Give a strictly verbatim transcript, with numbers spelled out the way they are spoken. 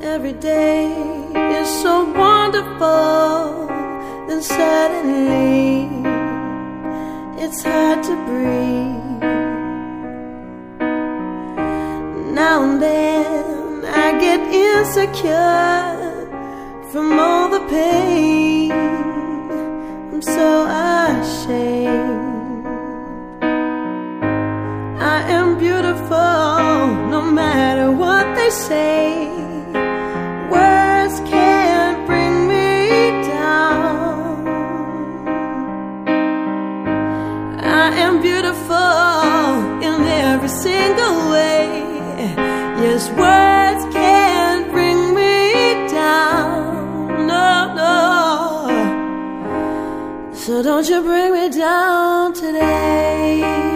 Every day is so wonderful, then suddenly it's hard to breathe. Now and then I get insecure from all the pain. I'm so ashamed. I am beautiful no matter what they say. Words can't bring me down. I am beautiful in every single way. Yes, words can't bring me down. No, no. So don't you bring me down today.